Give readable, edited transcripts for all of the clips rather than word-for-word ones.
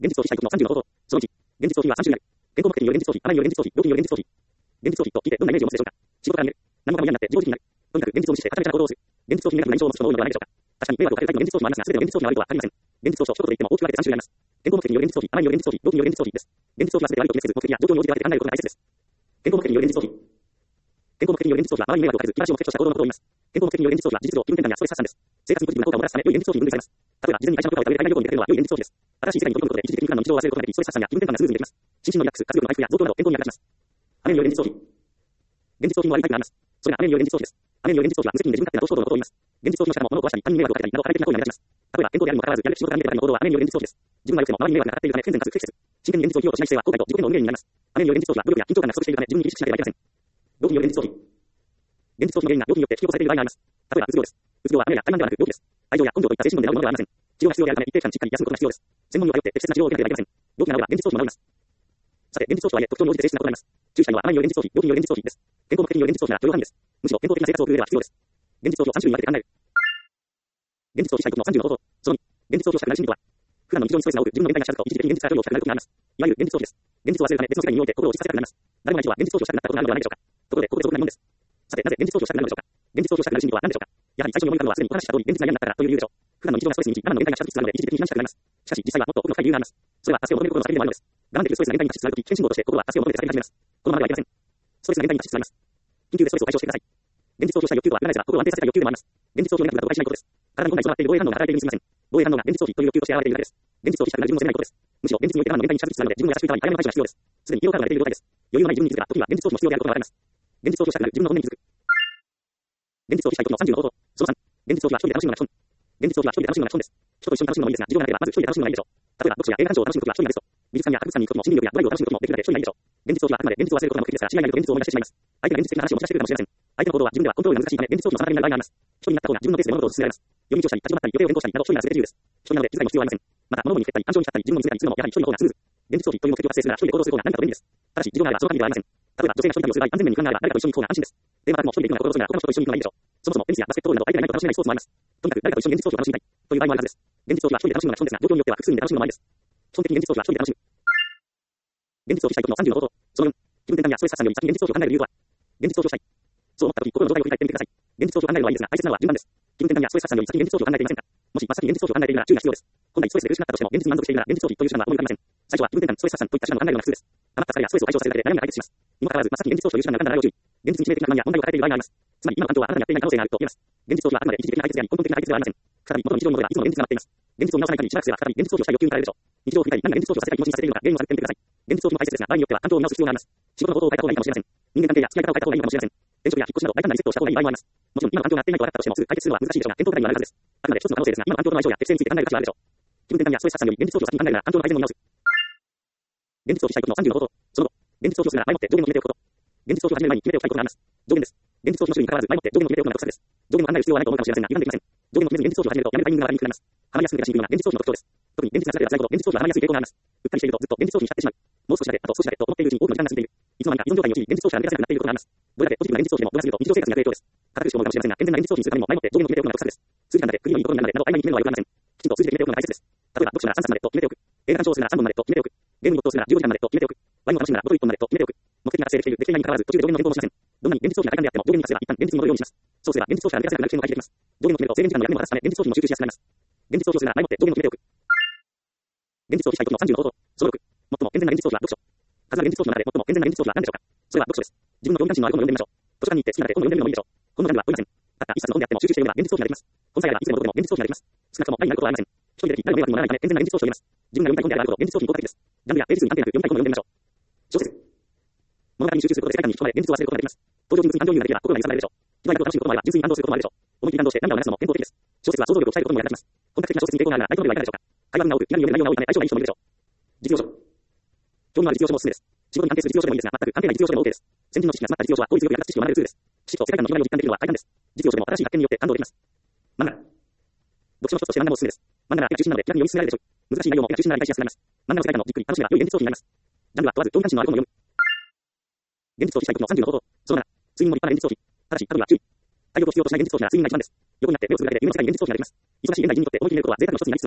現実逃避対局の30の方法。その1、現実逃避は30になる。健康目的による現実逃避、あまりによる現実逃避、病気による現実逃避。現実逃避と聞いてどんなイメージを持つでしょうか。仕事から逃げる。何もかも嫌になって自暴自棄になる。とにかく現実を無視してはちゃめちゃな行動をする。現実逃避にネガティブな印象を持つ人も多いのではないでしょうか。確かに迷惑をかけるタイプの現実逃避もありますが、全ての現実逃避が悪いとは限りません。現実逃避と一言で言っても大きく分けて3種類あります。健康目的による現実逃避、あまりによる現実逃避、病気による現実逃避です。現実逃避は全て悪いと決めつつ、目的や状況に応じて分けて考えることが大切です。健康目的による現実逃避。健康目的による現実逃避は周りに迷惑をかけず、気晴らしを目的とした行動のことを言います。健康目的による現実逃避は事実上気分転換やストレス発散です。生活にポジティブな効果をもたらすため良い現実逃避に分類されます。例えば、事前に会社の部下を頼りたい旅行に出かけるのは良い現実逃避です。新しい世界に飛び込むことで一時的に普段の日常を忘れることができ、ストレス発散や気分転換がスムーズにできます。心身のリラックス、活力の回復や増強など健康に役立ちます。雨による現実逃避。現実逃避も悪いタイプがあります。それが雨による現実逃避です。雨による現実逃避は無責任で自分勝手な同志行動のことを言います。現実逃避の仕方も物を壊したり、他人に迷惑をかけたりなど過激な行為になりがちます。例えば、健康であるにもかかわらず、やるべき仕事が見えたりの行動は雨による現実逃避です。自分が良くても周りに迷惑がかかっているため不健全かつ不適切。真剣に現実を生きようとしない姿勢は後悔と自己への運命になります。雨による現実逃避は努力や緊張感が不足しているため自分に意識しなければいけません。病気による現実逃避。現実逃避の原因が病気によって引き起こされている場合があります。例えば、うつ病です。うつ病は雨や怠慢ではなく病気です。愛情や根性といった精神面でのものではありません。治療が必要であるため一定期間しっかり休むことが必要です。専門医を頼って適切な治療を受けなければいけません。病気が治れば現実逃避も治ります。さて、現実逃避とはいえ特徴に応じて性質が異なります。注意したいのは雨による現実逃避、病気による現実逃避です。健康目的による現実逃避なら許容範囲です。むしろ健康的な生活を送る上では必要です。現実逃避を3種類に分けて考える。現実逃避対局の30の方法。その2、現実逃避をしたくなる心理とは、普段の日常にストレスが多く、自分の限界が近づくと一時的に現実から距離を置きたくなることになります。いわゆる現実逃避です。現実を忘れるため別の世界に身を置いて心を落ちさせたくなります。誰もが一度は現実逃避をしたくなったことがあるのではないでしょうか。ところで、ここで素朴な疑問です。さて、なぜ現実逃避をしたくなるのでしょうか。現実逃避をしたくなる心理とは何でしょうか。やはり最初に思い浮かぶのはすでにお話しした通り現実が嫌になったからという理由でしょう。普段の日常がストレスに満ち、我慢の限界が近づきつつあるので一時的に避難したくなります。しかし実際はもっと奥の深い理由があります。それは助けを求めることの先でもあるのです。我慢できるストレスが限界に達しつつあるとき、検診号として心は助けを求めて叫び始めます。このままではいけません。ストレスが限界に達しつつあります。緊急でストレスを解消してください。現実逃避をしたい欲求とは裏返せば心を安定させたい欲求でもあります。現実逃避をネガティブな誤解しないことです。体に本来備わっている防衛反応が働いているにすぎません。防衛反応が現実逃避という欲求として現れているだけです。現実逃避したくなる自分を責めないことです。むしろ現実において我慢の限界に近づきつつあるので自分を優しくいたわり早めの対処が必要です。すでに疲労感が出ている状態です。余裕のない自分に気づくが時には現実逃避も必要であることがわかります。現実逃避をしたくなる自分の本音に気づく。現実逃避したい時の30の方法。その3、現実逃避は一人で楽しむのが基本。現実逃避は一人で楽しむのが基本です。人と一緒に楽しむのもいいですが、自分がなければまず一人で楽しむのがいいでしょう。例えば読書や映画鑑賞を楽しむときは一人がベスト。美術館や博物館に行くときも心理力やドライブを楽しむときもできるので一人がいいでしょう。現実逃避はあくまで現実を忘れることが目的ですから、違いないと現実を思い出してしまいます。相手が現実的な話を持ち出してくるかもしれません。相手の行動は自分ではコントロールが難しいため現実逃避の妨げになる場合があります。一人になった方が自分のペースで物事を進められます。寄り道をしたり、立ち止まったり、予定を変更したりなど一人が全て自由です。一人なので気遣いも必要はありません。また、物に蹴ったり、感情に浸ったり、自分の見せたりするのもやはり一人の方がスムーズ。現実逃避という目的を達成するなら一人で行動する方が何かと便利です。ただし、事情があればその限りではありません。例えば、女性が一人旅をする場合、安全面に不安があれば誰かと一緒に行く方が安心です。電話でも一人で行くのが心細いなら他の人と一緒に行くのがいいでしょう。そもそもテニスやバスケットボールなど相手がいないと楽しめないスポーツもあります。とにかく誰かと一緒に現実逃避を楽しみたいという場合もあるはずです。現実逃避は一人で楽しむのが基本ですが、状況によっては複数人で楽しむのもありです。基本的に現実逃避は一人で楽しむ。現実逃避したい時の30の方法。その4、気分転換やストレス発散より先に現実逃避を考える理由とは。現実逃避をしたい。そう思った時、心の状態を振り返ってみてください。現実逃避を考えるのはいいですが、大切なのは順番です。気分転換やストレス発散より先に現実逃避を考えていませんか。もし真っ先に現実逃避を考えているなら注意が必要です。本来ストレスで苦しくなったとしても現実に満足しているなら現実逃避という手段は思い浮かびません。最初は気分転換、ストレス発散といった手段を考えるのが普通です。溜まった疲れやストレスを解消させるだけで悩みが解決します。にもかかわらず、真っ先に現実逃避という手段が浮かんだら要注意。現実に致命的な不安や問題を抱えている場合があります。つまり今の担当はあなたにやっていない可能性があると言えます。現実逃避はあくまで一時的な解決であり根本的な解決ではありません。再び元の日常に戻ればいつも現実が待っています。現実を見直さない限りしばらくすれば再び現実逃避をしたい欲求に駆られるでしょう。日常を振り返り何が現実逃避をさせたい気持ちにさせているのか原因を探ってみてください。現実逃避も大切ですが場合によっては担当を見直す必要があります。仕事の方法を変えた方がいいかもしれません。人間関係や付き合い方を変えた方がいいかもしれません。転職や引っ越しなど大胆なリセットをした方がいい場合もあります。もちろん今の環境が合っていないと分かったとしてもすぐ解決するのは難しいでしょうが検討課題にはなるはずです。あくまで一つの可能性ですが今の環境の相性や適性について考える価値はあるでしょう。気分転換やストレス発散より現実逃避を先に考えるなら環境の改善も見直す。現実逃避したいことの30の方法。その後、現実逃避をするなら前もって上限を決めておくこと。現実逃避を始める前に決めておきたいことがあります。上限です。現実逃避の種類に関わらず前もって上限を決めておくのがコツです。上限を考える必要はないと思うかもしれませんが油断できません。上限を決めずに現実逃避を始めるとやめるタイミングが悪いにくなります。ハマりやすくなるシンプルな現実逃避の特徴です。特に現実が辛いほど現実逃避はハマりやすい傾向があります。うっかりしているとずっと現実逃避に浸ってしまう。もう少しだけ、あと少しだけと思っているうちに多くの時間が過ぎている。いつの間にか依存状態に陥り現実逃避が抜け出せなくなっていることがあります。どれだけポジティブな現実逃避でも上手すぎると日常生活に悪影響です。堅苦しく思うかもしれませんが健全な現実逃避にするためにも前もって上限を決めておくのがコツです。数時間だけ区切りのいいことになるのでなど曖昧に決めるのはよくありません。きちんと数字で決めておくのが大切です。例えば読書なら3冊までと決めておく。映画鑑賞をするなら3本までと決めておく。ゲームに没頭するなら15時間までと決めておく。ワインを楽しむならボトル1本までと決めておく。目的が達成できているできていないに関わらず途中で上限の変更もしません。どんなに現実逃避が大胆であっても上限に達すれば一旦現実に戻るようにします。そうすれば現実逃避が抜け出せなくなる危険も回避できます。上限を決めると制限時間の役目も果たすため現実逃避も集中しやすくなります。現実逃避をするなら前もって上限を決めておく。現実逃避したい時の30の方法。その6、最も健全な現実逃避は読書。数ある現実逃避の中で最も健全な現実逃避は何でしょうか。それは読書です。自分の興味関心のある本を読んでみましょう。図書館に行って好きなので本を読んでみるのもいいでしょう。本の中には問いません。たった一冊の本であっても集中して読めば現実逃避ができます。本さえあればいつでもどこでも現実逃避ができます。少なくとも前になることはありません。一人で誰の迷惑にもならないため健全な現実逃避を言えます。自分が読みたい本であればあるほど現実逃避に効果的です。ジャンルやページ数に関係なく読みたい本を読んでみましょう。小説。物語に集中することで世界観に引き込まれ現実を忘れることができます。登場人物に感情移入ができれば心が揺さぶられるでしょう。機内だと楽しむこともあれば純粋に感動することもあるでしょう。思いっきり感動して涙を流すのも健康的です。小説は想像力を鍛えることにも役立ちます。本格的な小説に抵抗があるなら大統領はいかがでしょうか。会話文が多く、気に読める内容が多いため相性がいい人もいるでしょう。実用書。興味のある実用書もおすすめです。仕事に関係する実用書でもいいですが、全く関係ない実用書でも OK です。先人の知識が詰まった実用書は効率よく役立つ知識を学べるツールです。知識と世界観の広がりを実感できるのは快感です。実用書でも新しい発見によって感動できます。漫画。読書の一つとして漫画もおすすめです。漫画は絵が中心なので気楽に読み進められるでしょう。難しい内容も絵が中心なら理解しやすくなります。漫画の世界観のじっくり楽しめば良い現実逃避になります。ジャンルは問わず興味関心のある本を読む。現実逃避したい時の30の方法。その7、睡眠も立派な現実逃避。ただし、過度には注意。体力を必要としない現実逃避なら睡眠が一番です。横になって目をつぶるだけで夢の世界に現実逃避ができます。忙しい現代人にとって思い切り寝ることは贅沢の一つになりつつあります。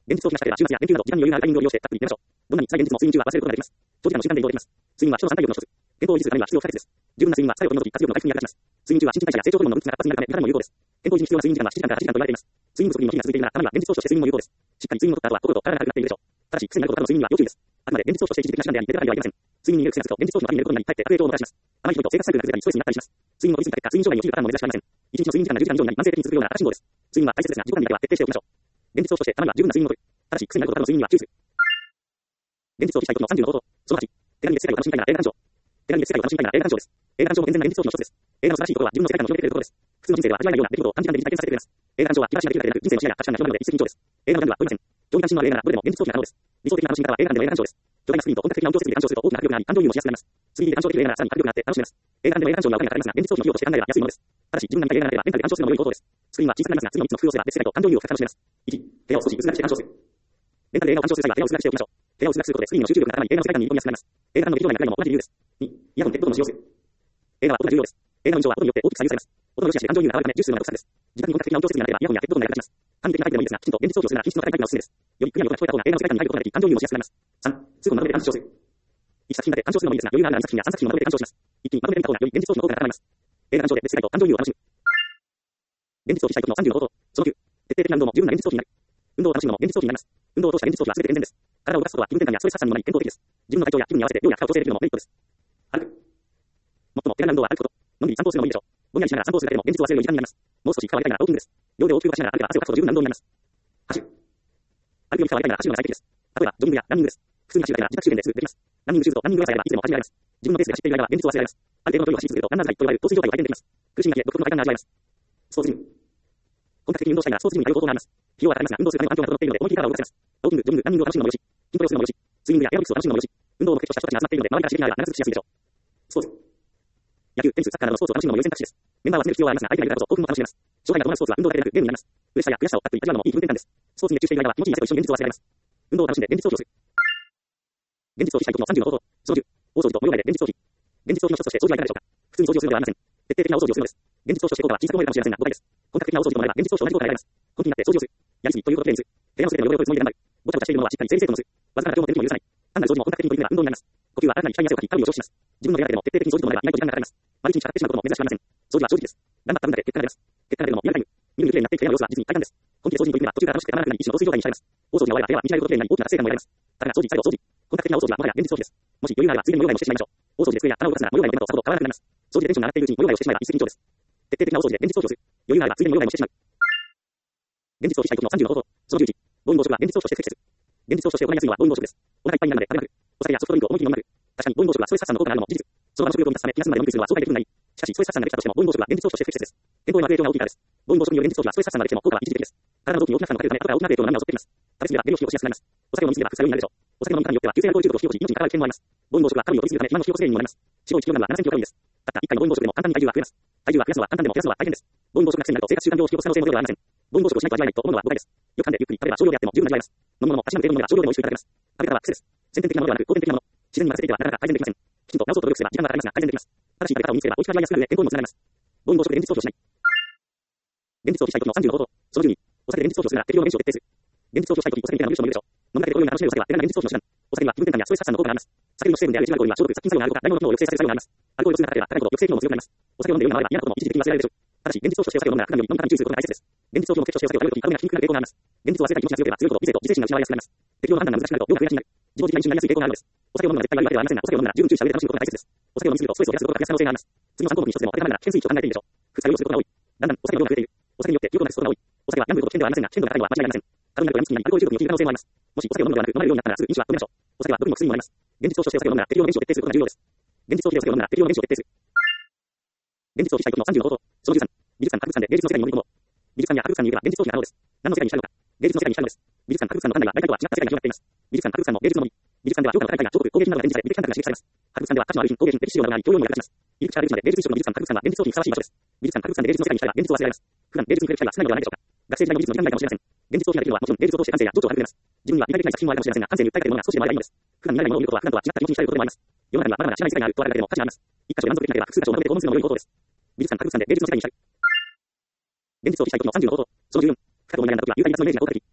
現実逃避がしたければ、週末や連休など時間に余裕があるタイミングを利用して、たっぷり寝ましょう。どんなに辛い現実も睡眠中は忘れることができます。長時間の集団で移動できます。睡眠は人の三大欲の一つ。健康を維持するためには必要不可欠です。十分な睡眠は疲れを取り除き、活力の回復に役立ちます。睡眠中は新陳代謝や成長ホルモンの分泌が活発になるため、体も有効です。健康維持に必要な睡眠時間は7時間から8時間と言われています。睡眠不足にも日が続いているなら、たまには現実逃避をして睡眠も有効です。しっかり睡眠をとった後は心と体が軽くなっているでしょう。ただし、癖になるほどの睡眠には要注意です。あくまで現実逃避として一時的な手段であり、出てからではありません。睡眠に入れる癖がつくと現実逃避の場に入れることになり、かえって悪影響をもたらします。あまりにと生活サイクルが崩れたり、ストレスになったりします。睡眠の取りすぎた結果、睡眠障害に陥るパターンも珍しくありません。一日の睡眠時間が10時間以上になり、慢性的に続くような赤信号です。睡眠は大切ですが、自己管理だけは徹底しておきましょう。現実逃避として、たまには十分な睡眠をとる。ただし、癖になるほどの睡眠には注意する。現実逃避したいことの30の方法。その8、手紙で世界を楽しみたいなら映画鑑賞。手紙で世界を楽しみたいなら映画鑑賞です。映画鑑賞も健全な現実逃避の一つです。映画の素晴らしいところは自分の世界観を広げてくれることです。普通の人生では味わえないような出来事を短時間で疑似体験させてくれます。映画鑑賞は気晴らしができるだけでなく、人生の視野や価値観が広がるので一石二鳥です。映画のジャンルは問いません。上位関心のある映画ならどれでも現実逃避が可能です。理想的な楽しみ方は映画館での映画鑑賞です。巨大なスクリーンと本格的な音響設備で鑑賞すると大きな迫力があり、感情移入もしやすくなります。3D で鑑賞できる映画ならさらに迫力があって楽しめます。映画館での映画鑑賞にはお金がかかりますが、現実逃避の費用として考えれば安いものです。ただし、自分が見たい映画ならレンタルで鑑賞するのも良い方法です。スクリーンは小さくなりますが、次の3つの工夫をすれば別世界と感情移入を深く楽しめます。1、部屋を少し薄暗くして鑑賞する。レンタルで映画を鑑賞する際は部屋を薄暗くしておきましょう。部屋を薄暗くすることでスクリーンの集中力が高まり、映画の世界観に入り込みやすくなります。映画館の劇場内の中でも同じ理由です。2、イヤホン、ヘッドホンを使用する。映画は音が重要です。映画の印象は音によって大きく左右されます。音の良し悪しで感情移入が変わるため、重視するのが得策です。自宅に本格的な音響設備がなければ、イヤホンやヘッドホンが役立ちます。簡易的なタイプでもいいですが、きちんと現実逃避をするなら品質の高いタイプがおすすめです。よりクリアに音が聞こえた方が映画の世界観に入ることができ、感情移入もしやすくなります。3、数をまとめて鑑賞する。一作品だけ鑑賞するのもいいですが、余裕があるなら2作品や3作品をまとめて鑑賞します。一気にまとめてみた方がより現実逃避の効果が高まります。映画鑑賞で別世界と感情移入を楽しむ。現実逃避したいことの30の方法。その9、徹底的な運動も十分な現実逃避になる。運動を楽しむのも現実逃避になります。運動を通した現実逃避は全て健全です。体を動かすことは気分転換やストレス発散にもなり健康的です。自分の体調や気分に合わせて量や負荷を調整できるのもメリットです。歩く。最も手軽な運動は歩くこと。のんびり散歩するのもいいでしょう。ぼんやりしながら散歩するだけでも現実を忘れる時間になります。もう少し変わりたいならウォーキングです。両手を大きく動かしながら歩けば汗をかくと十分な運動になります。走る。歩くより変わりたいなら走るのが最適です。例えば、ジョギングやランニングです。普通に走るだけなら自宅周辺ですぐできます。ランニングシューズとランニングライサーやいつでも走りられます。自分のペースで走っている間は現実を忘れられます。ある程度の距離を走り続けるとランナー使いと呼ばれる陶酔状態を体験できます。苦しみが消え、独特の快感が味わえます。スポーツジム。本格的に運動したいならスポーツジムに通う方法があります。費用はかかりますが、運動するための環境が整っているので思い切り体を動かせます。ウォーキング、ジョギング、ランニングを楽しむのもよし、筋トレをするのもよし、スイミングやエアロビクスを楽しむのもよし、運動を目的とした人たちが集まっているので周りから刺激があれば長続きしやすいでしょう。スポーツ。野球、テニス、サッカーなどのスポーツを楽しむのも良い選択肢です。メンバーは集める必要はありますが、相手がいるからこそ興奮も楽しめます。障害が伴うスポーツは運動だけでなくゲームになります。嬉しさや悔しさをたっぷり味わうのもいい気分転換です。スポーツに熱中している間は気持ちいい汗と一緒に現実を忘れられます。運動を楽しんで現実逃避をする。現実逃避したいことの30の方法。その10、大掃除と模様替えで現実逃避。現実逃避の一つとして掃除はいかがでしょうか。普通に掃除をするのではありません。徹底的な大掃除をするのです。現実逃避として効果は小さく思えるかもしれませんが、誤解です。本格的な大掃除ともなれば現実逃避と同じ効果が得られます。根気になって掃除をする。やりすぎということでにする。部屋の全ての汚れを取るつもりで頑張る。ごちゃごちゃしているものはしっかり整理整頓する。わずかな量の手も許さない。単なる掃除も本格的に取り組めば運動になります。呼吸は新たに機械に汗をかき、カロリーを消費します。自分の部屋だけでも徹底的に掃除ともなれば意外と時間がかかります。毎日に使ってしまうことも珍しくありません。掃除は正直です。頑張った分だけ結果が出ます。結果が出るのもリアルタイム。みるみる綺麗になっていく部屋の様子は実に快感です。本気で掃除に取り組めば途中から楽しくてたまらなくなり一種の陶酔状態にされます。大掃除が終われば部屋は見知られることでなり大きな達成感も得られます。だから掃除、最後掃除。本格的な大掃除はもはや現実逃避です。もし余裕があればついでに模様替えもしてしまいましょう。大掃除で机や棚を動かすなら模様替えの手間とさほど変わらなくなります。掃除でテンションが上がっているうちに模様替えをしてしまえば一石二鳥です。徹底的な大掃除で現実逃避をする。余裕があればついでに模様替えもしてしまう。現実逃避したいことの30の方法。その11、暴飲暴食は現実逃避として不適切。現実逃避として行いやすいのは暴飲暴食です。お腹いっぱいになるので食べなく。お酒やソフトドリンクを思い切り飲まなく。確かに暴飲暴食はストレス発散の効果があるのも事実。その場の食欲を満たすため気休まで飲み食いするのは爽快で気分がいい。しかしストレス発散ができたとしても暴飲暴食は現実逃避として不適切です。健康への悪影響が大きいからです。暴飲暴食による現実逃避はストレス発散ができても効果は一時的です。体の臓器に大きな負荷をかけるため後から大きな影響の波を襲ってきます。食べ過ぎれば下痢を引き起こしやすくなります。お酒を飲み過ぎれば副作用になるでしょう。お酒の飲み方によっては急性アルコール中毒を引き起こし命に関わる危険もあります。暴飲暴食はカロリーを取りすぎるため肥満の引き起こし原因にもなります。脂肪 1kg は7000キロカロリーです。たった1回の暴飲暴食でも簡単に体重は増えます。体重は増やすのは簡単でも減らすのは大変です。暴飲暴食が癖になると生活習慣病を引き起こす可能性もゼロではありません。暴飲暴食をしないと味わえないと思うのは誤解です。よく噛んでゆっくり食べれば少量であっても十分味わえます。飲むものもたしなむ程度のものが少量でも美味しくいただけます。食べ方は癖です。先天的なものではなく後天的なもの。自然に任せていてはなかなか改善できません。きちんと直そうと努力すれば時間がかかりますが改善できます。正しい食べ方を見つければ美味しく味わいやすくなるので健康にもつながります。暴飲暴食で現実逃避をしない。現実逃避したいことの30の方法。その12、お酒で現実逃避をするなら適量の減酒を徹底する。現実逃避をしたいときお酒みたいな無理もいるでしょう。飲むだけで泳ぐような楽しめるお酒は手軽な現実逃避の手段。お酒には気分転換やストレス発散の効果があります。酒にの成分であるエチルアルコールには消毒、殺菌作用があるほか、大脳の機能を抑制される作用があります。アルコールを少なくかければ高いほど抑制機能も強くなります。お酒を飲んで酔いが回れば嫌なことも一時的に忘れられるでしょう。ただし、現実逃避としてお酒を飲むなら普段より飲み方に注意することが大切です。現実逃避の目的としてお酒を食べるとき体が筋肉が抵抗があります。現実を忘れたい気持ちが強ければ強いほど理性と理性心が失われやすくなります。適量の判断が難しくなると量が増やしになる。自暴自棄な飲酒になりやすい傾向があるのです。お酒を飲むのが絶対悪いわけではありませんが、お酒を飲むなら十分注意した上で楽しむことが大切です。お酒を飲みすぎるとストレスを減らすことが増やす可能性があります。次の参考文に一つでも当てはまるなら危険スイッチを考えていいでしょう。副作用をすることが多い。だんだんお酒の量が増えている。お酒によって有効なることが多い。お酒は病むこと危険ではありませんが、危険度が高いのは間違いありません。過度になると病みつきになりアルコール中毒に陥る可能性もあります。もしお酒を飲むのではなく飲まれるようになったらすぐ飲酒は止めましょう。お酒は毒にも薬にもなります。現実逃避としてお酒を飲むなら適量の減酒を徹底することが重要です。現実逃避でお酒を飲むなら適量の減酒を徹底する。現実逃避したいことの30の方法。その13、美術館、博物館で芸術の世界に潜り込もう。美術館や博物館に行けば現実逃避が可能です。何の世界にしたいのか。芸術の世界にしたいのです。美術館、博物館の館内は外界とは違った世界が広がっています。美術館、博物館の芸術のみ。美術館では評価の高い絵画、彫刻、工芸品などが展示され、美的感覚が刺激されます。博物館では価値のある品、工芸品、歴史資料などがあり、教養にも役立ちます。入り口から出口まで芸術一色の美術館、博物館は現実逃避にふさわしい場所です。美術館、博物館で芸術の世界にしたいが現実を忘れられます。普段芸術に触れる機会は少ないのではないでしょうか。学生時代の美術の時間外かもしれません。現実逃避ができるのはもちろん芸術を通して感性や情緒を育めます。自分には見られてない作品もあるかもしれませんが、感性に訴えかけるものが少しでもあればいいのです。普段見られないものを見ることは普段とは違った気持ちに浸ることでもあります。世の中にはまだまだ知らない世界があるとあるだけでも価値があります。一箇所で満足できなければ複数箇所をまとめて訪問するのも良い方法です。美術館、博物館で芸術の世界にしたい。現実逃避したいことの30の方法。その14、深く思い悩んだ時は有害な夏のイメージが効果的。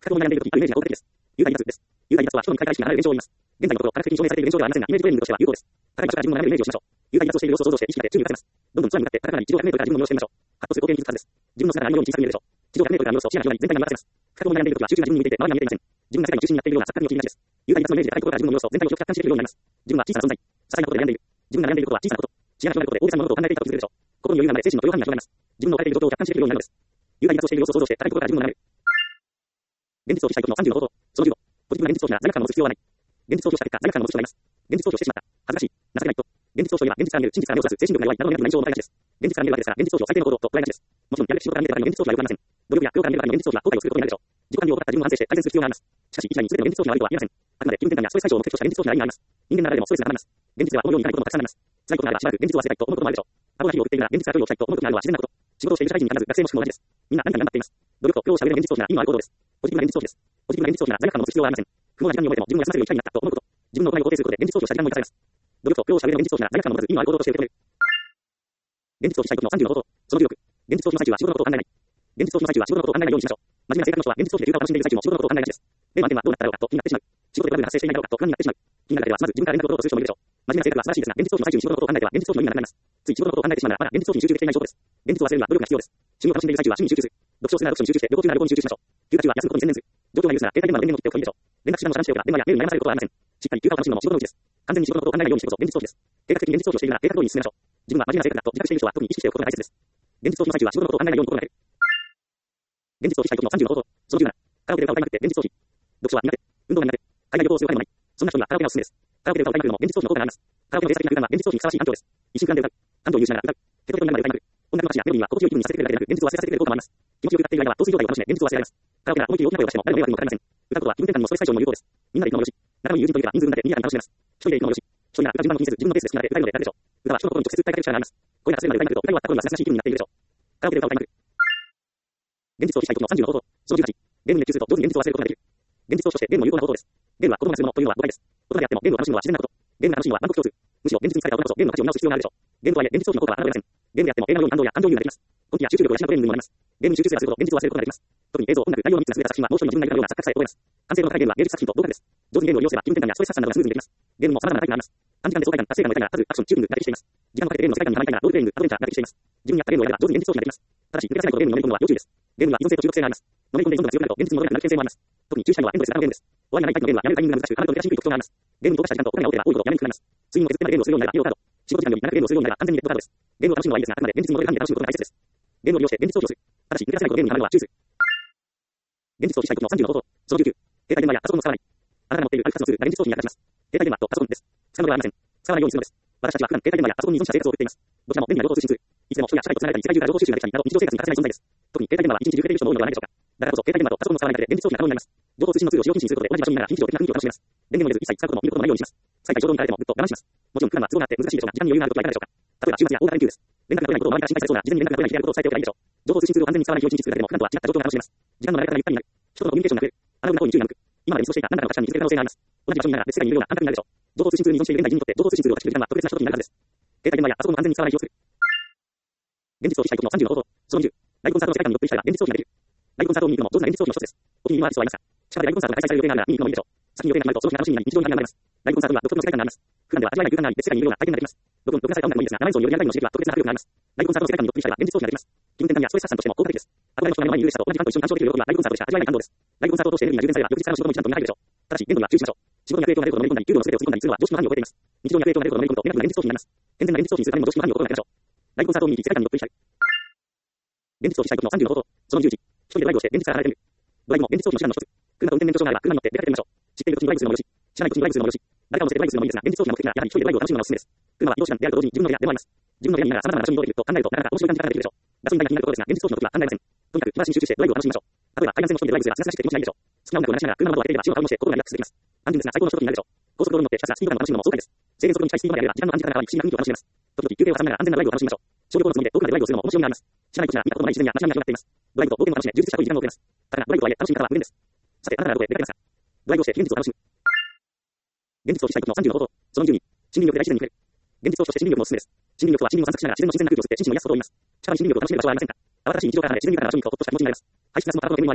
不可能に悩んでいるとき、あるイメージが効果的です。有害離脱です。有害離脱は人に開会式が流れる現象を言います。現在のところ、科学的に証明されている現象ではありませんが、イメージトレーニングとしては有効です。高い場所から自分の悩めるイメージをしましょう。有害離脱をしている様子を想像して意識だけ注意をさせます。どんどん空に向かって高くなり、地上100メートルから自分の身をしてみましょう。ハッとする光景に気づくはずです。自分の姿が何のように小さく見えるでしょう。地上100メートルからの様子を視野が広がり、全体が見渡せます。不可能に悩んでいるときは集中が自分に向いていて、周りが見えていません。自分が世界の中心になっているような錯覚に陥りがちです。有害離脱のイメージで高いところから自分の様子を全体を客観視できるようになります。自分は小さな存在。些細なことで悩んでいる。自分が悩んでいることは小さなこと。視野が広がることで大げさな物事を考えていたと気づくでしょう。心に余裕が生まれ、精神の許容範囲が広がります。自分の置かれている状況を客観視できるようになるのです。有害離脱をしている様子を想像して高いところから自分を眺める。現実を記したいことの30の方法。その15。ポジティブな現実逃避な罪悪感を持つ必要はない。現実逃避をした結果、罪悪感を持つ必要があります。現実逃避をしてしまった。恥ずかしい。情けないと。現実逃避は現実から見る、真実から目をそらす、精神力が弱い、などのような印象を持たれがちです。現実から見るわけですが、現実逃避を最低の行動と捉えがちです。もちろん、やるべき仕事から見てばかりの現実逃避はよくありません。努力や苦労から見るばかりの現実逃避は後悔をすることになるでしょう。自己管理を怠った自分を反省して改善する必要があります。しかし、一概に全ての現実逃避が悪いとは言えません。あくまで気分転換やストレス解消を目的とした現実逃避が意味があります。人間の中でもストレスが溜まります。現実では思うようにいかないこともたくさんあります。辛いことがあればしばらく現実を忘れたいと思うこともあるでしょう。過去な日々を送っているなら現実から距離を置きたいと思うことがあるのは自然なこと。仕事をしている社会人に限らず学生もしも同じです。みんな何かに頑張っています。努力と苦労をしゃべる現実逃避なら意味のある行動です。ポジティブな現実逃避です。ポジティブな現実逃避なら罪悪感を持つ必要はありません。不毛な時間に覚えても自分を休ませるようにしたいになったと思うこと。自分の行いを肯定することで現実逃避をした時間も生かされます。努力と苦労をしゃべる現実逃避なら罪悪感を持たず意味のある行動として受け止める。現実逃避したい時の30の方法。その16。現実逃避の最中は仕事のことを考えない。現実逃避の最中は仕事のことを考えないようにしましょう。真面目な生活の人は現実逃避で休暇を楽しんでいる最中も仕事のことを考えがちです。例の案件はどうなっただろうかと気になってしまう。仕事でトラブルが発生していないだろうかと不安になってしまう。気になるだけではまず自分から連絡を取ろうとする人もいるでしょう。真面目な生活は素晴らしいですが、現実逃避の最中に仕事のことを考えては現実逃避の意味がなくなります。つい仕事のことを考えてしまうならまだ現実逃避に集中できていない証拠です。現実を忘れるには努力が必要です。趣味を楽しんでいる最中は趣味に集中する。読書をするなら読書に集中して、旅行中なら旅行に集中しましょう。休暇中は休むことに専念する。状況が許すなら携帯電話の電源を切っておくといいでしょう。連絡手段の遮断をしておくから電話やメールに悩まされることはありません。しっかり休暇を楽しむのも仕事のうちです。完全に仕事のことを考えないようにしてこそ現実逃避です。計画的に現実逃避をしているなら計画通りに進めましょう。自分は真面目な生活だと自覚している人は特に意識しておくことが大切です。現実逃避の最中は仕事のことを考えないように心がける。現実逃避したい時の30の方法。その17。カラオケで歌を歌いまくって現実逃避。読書は苦手。運動が苦手。海外旅行をするお金もない。そんな人にはカラオケがおすすめです。カラオケで歌を歌いまくるのも現実逃避の効果があります。カラオケのベース的な空間は現実逃避にふさわしい環境です。一瞬間で歌う。感情を有しながら歌う。手と手とになるまで歌いまくる。音楽の歌詞やメロディーは心地よい気分にさせてくれるだけでなく、現実を忘れさせてくれる効果もあります。気持ちよく歌っている間は陶酔状態を楽しんで現実を忘れられます。カラオケなら思い切り大きな声を出しても誰の迷惑にもかかりません。歌うことは気分転換にもストレス解消にも有効です。みんなで行くのもよし。仲間に友人といれば人数分だけ賑やかに楽しめます。一人で行くのもよし。一人なら歌順番を気にせず自分のペースで好きなだけ歌えるので楽でしょう。歌は人の心に直接訴えかける力があります。声が滑るまで歌いまくると歌い終わった頃にはすがすがしい気分になっているでしょう。カラオケで歌を歌いまくる。現実をしたい時の30の方法。その18。ゲームに熱中すると上手に現実を忘れることができる。現実をしてゲームの有効な方法です。ゲームは子供がするものというのは誤解です。大人であってもゲームを楽しむのは自然なこと。ゲームが楽しいのは万国共通。むしろ現実に疲れた大人こそゲームの価値を見直す必要があるでしょう。ゲームとはいえ現実逃避の効果はあるのではありません。ゲームであっても映画のように感動や感情移入ができます。根気や集中力を養うトレーニングにもなります。ゲームに集中すればするほど現実を忘れることができます。特に映像、音楽、内容の3つが全て作品は脳処理の順番になるような錯覚さえ覚えます。完成度の高いゲームは芸術作品と同格です。上手にゲームを利用すれば気分転換やストレス発散などがスムーズにできます。ゲームも様々なタイプがあります。短時間で爽快感、達成感の得たいならパズル、アクション、チューニングが適しています。時間をかけてゲームの世界観にハマりたいならロールプレイング、アドベンチャーが適しています。自分に合ったゲームをやれば上手に現実逃避ができます。ただし、抜け出せないとゲームにのめり込むのは要注意です。ゲームには依存性と中毒性があります。のめり込んで依存度が強くなると現実に戻れなくなる危険性もあります。特に注意したいのはエンドレスなゲームです。終わりがないタイプのゲームはやめるタイミングが難しく、ハマると抜け出しにくい特徴があります。ゲームに投下した時間とお金が多ければ多いほどやめにくくなります。睡眠を削ってまでゲームをするようになればヒーローカード。仕事時間より長くゲームをするようになれば完全にレッドカードです。ゲームを楽しむのはいいですが、あくまで現実に戻れる範囲で楽しむことが大切です。ゲームを利用して現実逃避をする。ただし、抜け出せないとゲームにハマるのは注意する。現実逃避したい時の30の方法。その19。携帯電話やパソコンを使わない。あなたが持っているアルカスのツールが現実逃避に役立ちます。携帯電話とパソコンです。使うのではありません。使わないようにするのです。私たちは普段携帯電話やパソコンに依存した生活を送っています。どちらも便利な情報を通信する。いつでも人や社会と繋がれたり世界中から情報収集ができたりなど日常生活に欠かせない存在です。特に携帯電話は一日中触れている人も多いのではないでしょうか。だからこそ携帯電話とパソコンを使わないだけで現実逃避が可能になります。情報通信のツールを使用禁止にすることで同じ場所にいながら非日常的な雰囲気を楽しめます。電源を入れず一切使うことも見ることもないようにします。最下位衝動に駆られてもぐっと我慢します。もちろん普段は都合があって難しいでしょうが、時間に余裕があることはいかがでしょうか。例えば週末や大型連休です。連絡が取れないことを周りから心配されそうな事前に連絡が取れない日であることを伝えておけばいいでしょう。情報通信ツールを完全に使わない日を一日するだけでも普段とは違った状況が楽しめます。時間の流れ方がゆったりになる。人とのコミュニケーションが増える。アナログな方に注意が向く。今まで見過ごしていた何らかの価値観に気づく可能性があります。同じ場所にいながら別世界にいるような感覚になるでしょう。情報通信ツールに依存している現代人にとって情報通信ツールを断ち切る時間は特別なひとときになるはずです。携帯電話やパソコンを安全に使わない日を作る。現実逃避したい時の30の方法。その20。ライブコンサートの世界観によって生きたら現実逃避ができる。ライブコンサートを見に行くのも上手な現実逃避の一つです。お気に入りのアーティストはいますか。近場でライブコンサートが開催される予定があるなら見に行くのもいいでしょう。先に予定が決まるとその日が楽しみになり日常になります。ライブコンサートには独特の世界観があります。普段では味わえない空間があり別世界にいるような体験ができます。録画された音楽もいいですが生演奏によりリアルタイムの刺激は特別な迫力があります。ライブコンサートの世界観によって生きたら現実逃避ができます。気分転換やストレス発散としても効果的です。憧れの人が目の前にいる人と同じファンと一緒に鑑賞できる喜びはライブコンサートでしか味わえない感動です。ライブコンサートを通してエネルギーが充電されれば翌日からの仕事も一段と身が入るでしょう。ただし限度には注意しましょう。仕事に悪影響が出ることを飲み込んだり給料の全てをつぎ込んだりするのは常識の範囲を超えています。日常に悪影響が出ることを飲み込むとネガティブな現実逃避になります。健全な現実逃避にするためにも常識の範囲を超えていましょう。ライブコンサートを見に行き世界観によって生きたい。現実逃避したい時の30の方法。その11。一人でドライブをして現実から離れてみる。ドライブも現実逃避の手段の一つ。車と運転免許証があれば車に乗って出かけてみましょう。知っている土地にドライブするのもよし、知らない土地にドライブするのもよし、誰かを乗せてドライブするのもいいですが、現実逃避が目的ならやはり一人でドライブを楽しむのがおすすめです。車は移動手段であると同時に自分の部屋でもあります。自分の部屋にいながら様々な場所に移動できると考えるとなかなか面白い感じ方ができるでしょう。ガソリン代が気になるところですが、現実逃避の時は考えません。とにかく今しに集中してドライブを楽しみましょう。例えば海岸線の一人でドライブすればすがすがしくて気持ちがいいでしょう。好きな音楽を流しながら車の窓を開けていれば潮の香りもして心がリラックスできます。安全ですが最高のひとときになるでしょう。高速道路に乗ってひたすらスピード感を楽しむのも爽快です。制限速度に近いスピードまでやれば時間の安定感が変わり不思議な雰囲気を楽しめます。時々休憩を挟みながら安全なドライブを楽しみましょう。小旅行のつもりで遠くまでドライブをするのも面白みがあります。知らない土地や見たことのない自然や街並みが広がっています。ドライブと冒険を楽しめ充実した良い時間を送れます。だからドライブとはいえ楽しみ方は無限です。さて、あなたはどこへ出かけますか。ドライブをして現実を楽しむ。現実をしたい時の30の方法。その12。森林浴で大自然に触れる。現実をして森林浴もおすすめです。森林浴は森林を散策しながら自然の新鮮な空気を吸って心身を癒すことを言います。近場に森林浴を楽しめる場所はありませんか。慌ただしい日常から離れ自然豊かな場所に行くとほっとした気持ちになります。排出ガスもタバコの煙もありません。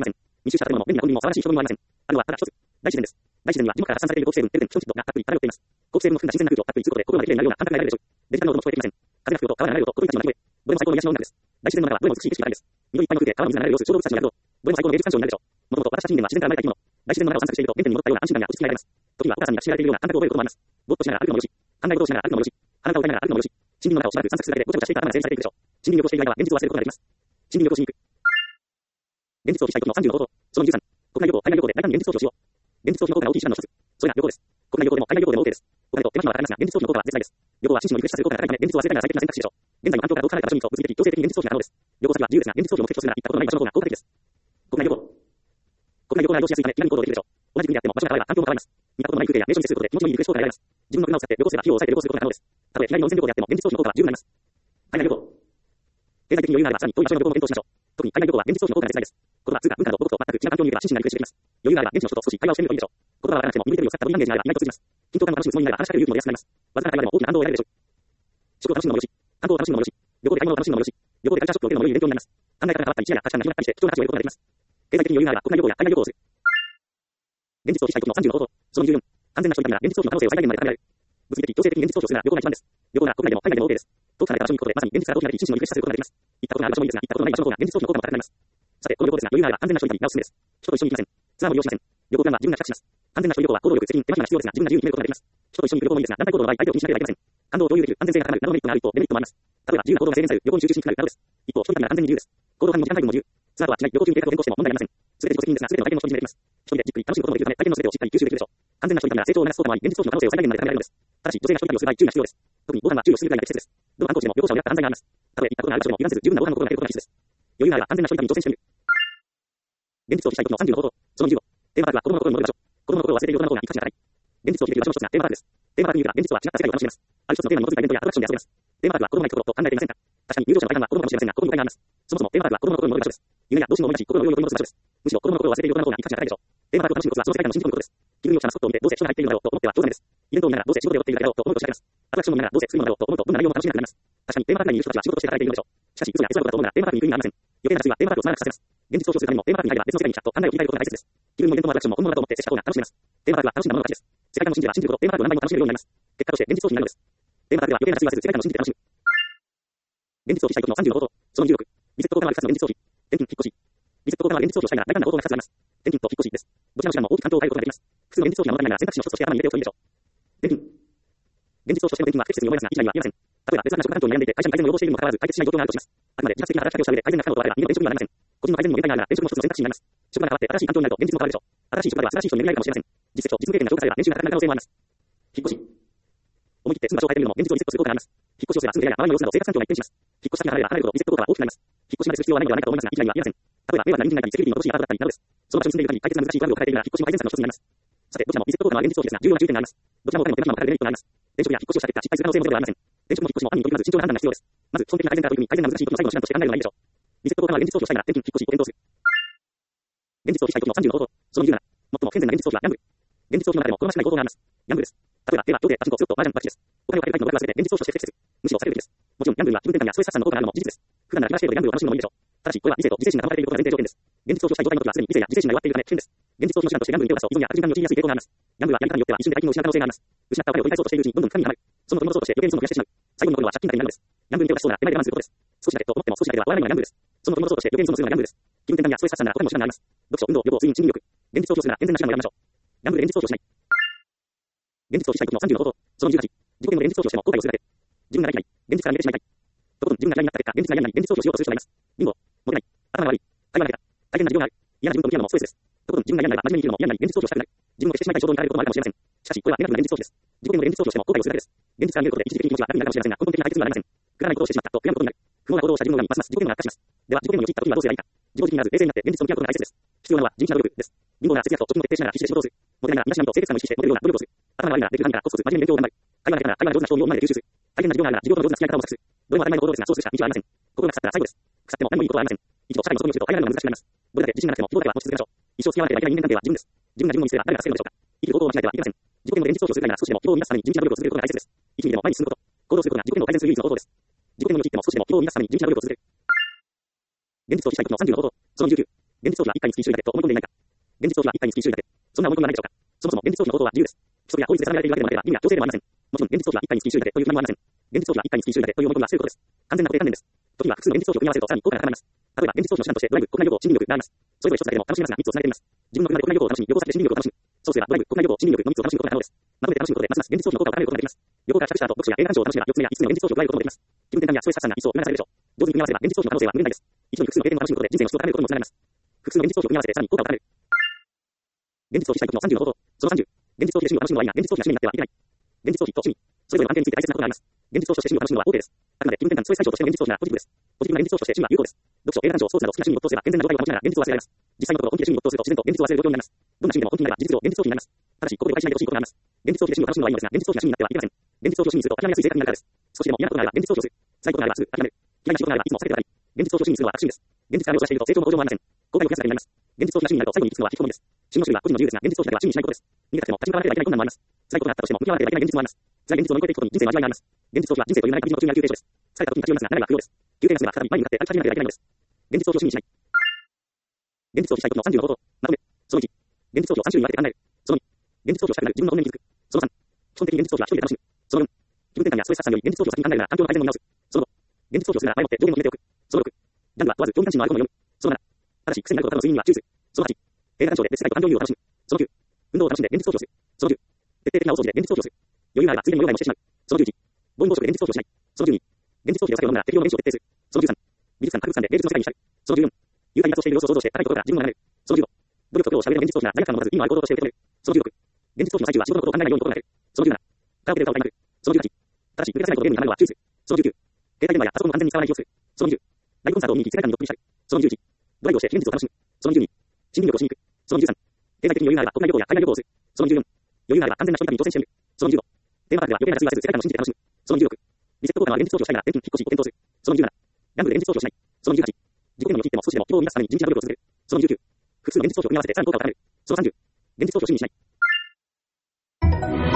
密集した建物も便利なコンビニも騒がしい人混みもありません。あるのはただ一つ。大自然です。大自然には樹木から発散されている高成分、エルデン、キョンキットがたっぷり漂っています。高成分の含んだ新鮮な空気をたっぷり吸うことで心がきれいになるような感覚が得られるでしょう。デジタルノードも聞こえてきません。風が吹く音、川が流れる音、心地よい街の鳴き声。どれも最高の癒しの音楽です。大自然の中はどれも美しい景色があるんです。緑いっぱいの風景、川の水が流れる様子、小動物たちの躍動。どれも最高の芸術鑑賞になるでしょう。もともと私たち人間は自然から生まれた生き物。大自然の中を散策していると原点に戻ったような安心感や落ち着きが得られます。時はお母さんに抱きしめられているような感覚を覚えることもあります。ぼーっとしながら歩くのもよし、考え事をしながら歩くのもよし、鼻歌を歌いながら歩くのもよし、森林の中をしばらく散策するだけでごちゃごちゃしていた頭が整理されていくでしょう。森林旅行している間は現実を忘れることができます。森林旅行しに行く。現実を知りたい時の30の方法。その13。国内旅行、海外旅行で大胆に現実逃避をしよう。現実逃避の効果が大きい手段の一つ。それが旅行です。国内旅行でも海外旅行でも OK です。お金と手間暇はかかりますが、現実逃避の効果は絶大です。旅行は心身のリフレッシュさせる効果が高いため、現実を忘れたいなら最適な選択肢でしょう。現在の環境がどうかなるか場所にと物理的、強制的に現実逃避が可能です。旅行先は自由ですが、現実逃避を目的とするなら行ったことない場所の方が効果的です。国内旅行。国内旅行は移動しやすいため、気軽に行動できるでしょう。同じ国であっても場所が変われば環境も変わります。見たことのない風景や名所に接することで気持ちのいいリフレッシュ効果が得られます。自分の車を使って旅行すれば費用を抑えて旅行することが可能です。たとえ日帰りの温泉旅行であっても現実逃避の効果は十分になります。海外旅行。経済的に余裕があればさらに遠い場所への旅行も検討しましょう。特に海外旅行は現実逃避の効果が絶大です。言葉、通貨、文化など母国と全く違う環境にいれば心身がリフレッシュできます。余裕があれば現地の人と少し会話をしてみるといいでしょう。言葉はわからなくても身振り手振りを使ったボディランゲージがあれば意外と通じます。緊張感を楽しむつもりになれば話しかける勇気も出やすくなります。わずかな会話でも大きな感動を得られるでしょう。食を楽しむのもよし、観光を楽しむのもよし、旅行で買い物を楽しむのもよし、旅行でカルチャーショックを受けるのも良い勉強になります。考え方が変わったり知恵や価値観が広がったりして貴重な価値を得ることができます。経済的に余裕があれば国内旅行や海外旅行をする。現実逃避したい時の30の方法。その14。完全な人々が現実逃避の可能性を最大限まで高められる。物理的、強制的に現実逃避をするなら旅行が一番です。旅行が国内でも海外でも OK です。遠く離れた場所に行くことでまさに現実から遠くなり心身のリフレッシュさせることができます。行ったことがある場所もいいですが、行ったことのない場所の方が現実逃避の効果も高くなります。さて、この旅行ですが、余裕があれば安全な人になおすすめです。人と一緒に行きません。ツアーも利用しません。旅行プランは自分が企画します。安全な人旅行は行動力、責任、手間暇が必要ですが、自分が自由に決めることができます。人と一緒に行く旅行もいいですが、団体行動の場合、相手を気にしなければいけません。感動を共有できる、安全性が高まる、などのメリットがある一方、デメリットもあります。例えば、自由な行動が制限される、旅行に集中しにくくなるなどです。一方、一人旅は完全に自由です。行動範囲も時間配分も自由。ツアーとは違い、旅行中に計画を変更しても問題ありません。すべて自己責任ですが、すべての体験の所持になります。一人でじっくり楽しむこともできるため、体験のすべてをしっかり吸収できるでしょう。完全な人旅なら成長を促す効果もあり、現実逃避の可能性を最大限まで高められるのです。ただし、女性が一人旅をする場合、注意が必要です。特にご飯は注意をするぐらいが適切です。どの観光地でも旅行者を狙った犯罪があります。たとえ行ったことがある場所でも油断せず、十分なご飯の心がけることが必須です。余裕があれば安全な一人旅に挑戦してみる。現実逃避したい時の30の方法。その15。テーマパークは子供の頃に戻る場所。子供の頃を忘れている大人の方が生かしが高い。現実を決めている場所の一つがテーマパークです。テーマパークに行けば現実とは違った世界を楽しめます。ある一つのテーマに基づいたイベントやアトラクションで遊べます。テーマパークは子供が行くことと考えていませんか？確かに入場者の階段は子供かもしれませんが、ここに誤解があります。そもそもテーマパークは子供の頃に戻る場所です。夢や童心を思い出し、心をよりを取り戻す場所です。むしろ子供の頃を忘れている大人の方が生かしが高いでしょう。テーマパークを楽しむことはその世界観の信じ込むことです。気分良さなスポットを見てどうせ人が入っているのだろうと思っては冗談です。イベントを見ながらどうせ仕事で寄っているだけだろうと思うと仕掛けます。アトラクションを見ながらどうせ作るのだろうと思うとどんな内容も楽しめなくなります。確かにテーマパーク内にいる人たちは仕事として働いているのでしょう。しかし、嘘や偽りだと思うならテーマパークに行く意味がありません。余計な熱意はテーマパークをつまらなくさせます。現実逃避をするためにもテーマパークに入れば別の世界に来たと考えを切り替えることが大切です。気分もイベントもアトラクションも本物だと思って接した方が楽しめます。テーマパークは楽しんだものの勝ちです。世界観を信じれば信じるほどテーマパークを何倍も楽しめるようになります。結果として現実逃避になるのです。テーマパークでは余計な熱意はせず世界観を信じて楽しむ。現実逃避したい時の30の方法。その16。リセット効果のある2つの現実逃避。転勤、引っ越し。リセット効果のある現実逃避をしたいなら大胆な行動が2つあります。転勤と引っ越しです。どちらの手段も大きく環境を変えることができます。複数の現実逃避が物足りないなら選択肢の一つとして頭に入れておくといいでしょう。転勤。現実逃避としての転勤は不適切に思いますが、一概には言えません。例えば別な職場環境に悩んでいて会社に改善を要望しているにもかかわらず解決しない状況があるとします。あくまで自発的な働きかけをした上で改善が可能とあれば二度転職にはなりません。個人の改善にも限界があるなら転職も一つの選択肢になります。職場が変わって新しい環境になると現実も変わるでしょう。新しい職場では新しい人に巡り合えるかもしれません。実績と実務経験が評価されれば年収が高まる可能性もあります。引っ越し。思い切って住む場所を変えてみるのも現実をリセットする効果があります。引っ越しをすれば住む部屋や周りの様子など生活環境が一変します。引っ越し先が離れれば離れるほどリセット効果は大きくなります。引っ越しまでする必要はないのではないかと思いますが、一概には言えません。例えば迷惑な隣人がいたり、セキュリティの乏しいアパートだったりなどです。その場所に住んでいる限り解決が難しいトラブルを抱えているなら引っ越しも改善策の一つになります。さて、どちらもリセット効果のある現実逃避ですが、重要な注意点があります。どちらも他にも手間暇もかかるデメリットがあります。転職や引っ越しをした結果失敗する可能性もゼロではありません。転職も引っ越しも暗に取り組まず慎重な判断が必要です。まず、基本的な改善から取り組み、改善が難しいことの最後の手段として考えるのがいいでしょう。リセット効果のある現実逃避をしたいなら転勤、引っ越しを検討する。現実逃避したい時の30の方法。その17。最も健全な現実逃避はギャンブル。現実逃避の中でも好ましくない行動があります。ギャンブルです。例えば、競馬、競艇、パチンコ、スロット、麻雀、バッチです。お金をかけたいのは全て現実逃避として不適切。むしろ避けるべきです。もちろん、ギャンブルには気分転換やストレス発散の効果があるのも事実です。普段なら気がしているギャンブルを楽しむのもいいでしょう。ただし、これは理性と自制心が保たれていることが前提条件です。現実逃避をしたい状態の時はすでに理性や自制心が弱っているため危険です。現実逃避の手段としてギャンブルに手を出すと依存や悪循環に陥りやすい傾向があります。ギャンブルはやり方によっては一瞬で大金を失う可能性があります。失ったお金を取り返そうとしているうちにどんどん深みがはまる。その取り戻そうとして余計に損を増やしてしまう。最後の残りは借金だけになるのです。ギャンブルに手を出しそうなら手前で我慢することです。少しだけと思っても少しだけでは終わらないのがギャンブルです。その取り戻そうとして余計に損をするのがギャンブルです。気分転換やストレス発散なら他にも手段があります。読書、運動、旅行、睡眠、心理力。現実逃避をするなら健全な手段を選びましょう。ギャンブルで現実逃避をしない。現実逃避したい時の30の方法。その18。自己への現実逃避をしても後悔をするだけ。自分が大嫌い。現実から逃げてしまいたい。とことん自分が嫌いになった結果、現実が嫌になり現実逃避をしようとする人がいます。ビンゴ。モテない。頭が悪い。会話が下手。大変な事情がある。嫌な自分と向き合うのもストレスです。とことん自分が嫌になれば真面目に生きるのも嫌になり現実逃避をしたくなる。自分を消してしまいたい衝動に駆られることもあるかもしれません。しかし、これはネガティブな現実逃避です。自己への現実逃避をしても後悔をするだけです。現実から逃げることで一時的に気持ちは楽になるかもしれませんが、根本的な解決にはなりません。くだらないことをしてしまったと悔やむことになる。不毛なことをした自分の側にますます自己嫌悪が悪化します。では、自己嫌悪に陥った時はどうすればいいか。自己的にまず冷静になって現実と向き合うことが大切です。必要なのは地道な努力です。貧乏なら節約と貯金を徹底しながら必死で仕事をする。モテないなら身だしなみと清潔感を意識してモテるような努力をする。頭が悪いならできる範囲からコツコツ真面目に勉強を頑張る。会話が下手なら会話が上手な人を見を前で吸収する。大変な授業があるなら授業の上手な付き合い方を模索する。どれも当たり前の行動ですが、そうするしか道はありません。心が腐ったら最後です。腐っても何もいいことはありません。一度社会の外に落ちると入られるのが難しくなります。どれだけ自信がなくても希望だけは持ち続けましょう。一生付き合わなければいけない人間関係は自分です。自分が自分を見捨てれば誰が助けるのでしょうか。生きる方法を間違えてはいけません。自己への現実逃避をするためなら少しでも希望を見出すために地道な努力を続けることが大切です。生きるでも前に進むこと。行動することが自己への改善する唯一の方法です。自己へのに陥っても少しでも希望を見出すために地道な努力を続ける。現実逃避したい時の30の方法。その19。 現実逃避は一回につき注意だけと思い込んでいないか。現実逃避は一回につき注意だけ。そんな思い込みはないでしょうか。そもそも現実逃避の方法は自由です。規則や法律で定められているわけでもなければ、意味や強制でもありません。もちろん現実逃避は一回につき注意だけという不満もありません。現実逃避は一回につき注意だけという思い込みはそういうことです。完全な固定観念です。時には複数の現実逃避を組み合わせるとさらに効果が高まります。例えば現実逃避の手段としてドライブ、国内旅行、心理力があります。それぞれ一つだけでも楽しみますが、3つをつなげています。自分の車で国内旅行を楽しみ、旅行先で心理力を楽しむ。そうすればドライブ、国内旅行、心理力の3つを楽しむことが可能です。まとめて楽しむことで、ますます現実逃避の効果を高めることができます。旅行から帰宅した後、読書や映画鑑賞を楽しめば4つ目や5つ目の現実逃避を加えることもできます。気分転換やストレス発散が一層促されるでしょう。同時に組み合わせれば現実逃避の可能性は無限大です。一度に複数の経験を楽しむことで人生の質を高めることにもつながります。複数の現実逃避を組み合わせてさらに効果を高める。現実逃避したい時の30の方法。その30。現実逃避で趣味を楽しむのはいいが、現実逃避が趣味になってはいけない。現実逃避と趣味。それぞれの関係について大切なことがあります。現実逃避として趣味を楽しむのは OK です。あくまで気分転換、ストレス解消としての現実逃避ならポジティブです。ポジティブな現実逃避として趣味は有効です。読書、映画鑑賞、スポーツなど好きな趣味に没頭すれば健全な状態を保ちながら現実を忘れられます。実際のところ本気で趣味に没頭すると自然と現実を忘れる状況になります。どんな趣味でも本気になれば事実上現実逃避になります。ただし、ここで誤解しないでほしいことがあります。現実逃避で趣味を楽しむのはいいのですが、現実逃避が趣味になってはいけません。現実逃避を趣味にすると諦めやすい性格になるからです。少しでも嫌なことがあれば現実逃避をする。辛いことがあればすぐ諦める。嫌いな仕事があればいつも避けてください。現実逃避を趣味にするのは悪趣味です。現実から目を出していると成長も向上もありません。後悔を増やすだけになります。現実逃避が趣味になると最後に行き着くのは引きこもりです。趣味の種類は個人の自由ですが、現実逃避だけは趣味にしないことです。逃げたくても立ち向かわなければいけない困難もあります。辛いことがあったとしても向き合わなければいけない現実もあります。辛い現実を乗り越えていくことに人生の味わいがあります。現実逃避は人生という何か基準の途中にある休憩所です。疲れた時に立ち寄りますが、慣れは不要です。休憩が済めば再び前に向かって歩き始めなければいけないのです。現実逃避を趣味にしない。現実逃避したい時の30の方法。まとめ。その1。現実逃避を3種類に分けて考える。その2。現実逃避をしたくなる自分の本音に気づく。その3。基本的に現実逃避は一人で楽しむ。その4。気分転換やストレス発散より現実逃避を先に考えるなら環境の改善も見直す。その5。現実逃避をするなら前もって上限を決めておく。その6。ジャンルは問わず興味関心のある本を読む。その7。ただし癖になることの睡眠には注意する。その8。映画鑑賞で別世界と感情移入を楽しむ。その9。運動を楽しんで現実逃避をする。その10。徹底的な大掃除で現実逃避をする。余裕があればついでに泳いだりもしてしまう。その11。暴飲暴食で現実逃避をしない。その12。現実逃避でお酒を飲むなら適量の練習を徹底する。その13。美術館、博物館で芸術の世界に浸る。その14。幽体離脱をしている様子を想像して高いところから自分を眺める。その15。努力と苦労をしゃべれの現実逃避なら罪悪感を持たず意味のある行動として受け止める。その16。現実逃避の最中は仕事のことを考えないように心がける。その17。カラオケで歌を歌いまくる。その18。ただし、繰り出せないことゲームにハマるのは注意する。その19。携帯電話やパソコンを完全に使わないようにする。その20。ライブコンサートを見に行き世界観にどっぷり浸る。その21。ドライブをして現実を楽しむ。その22。森林旅行をしに行く。その23。経済的に余裕があれば国内旅行や海外旅行をする。その24。余裕があれば完全な一人旅に挑戦してみる。その25。テーマパークでは余計な脱衣はせず世界観を信じて楽しむ。その26。リセット効果のある現実逃避をしたいなら転勤、引っ越しを検討する。その27。ギャンブルで現実逃避をしない。その28。自己嫌悪に陥っても少しでも希望を見出すために地道な努力を続ける。その29。複数の現実逃避を組み合わせてさらに効果を高める。その30。現実逃避を趣味にしない。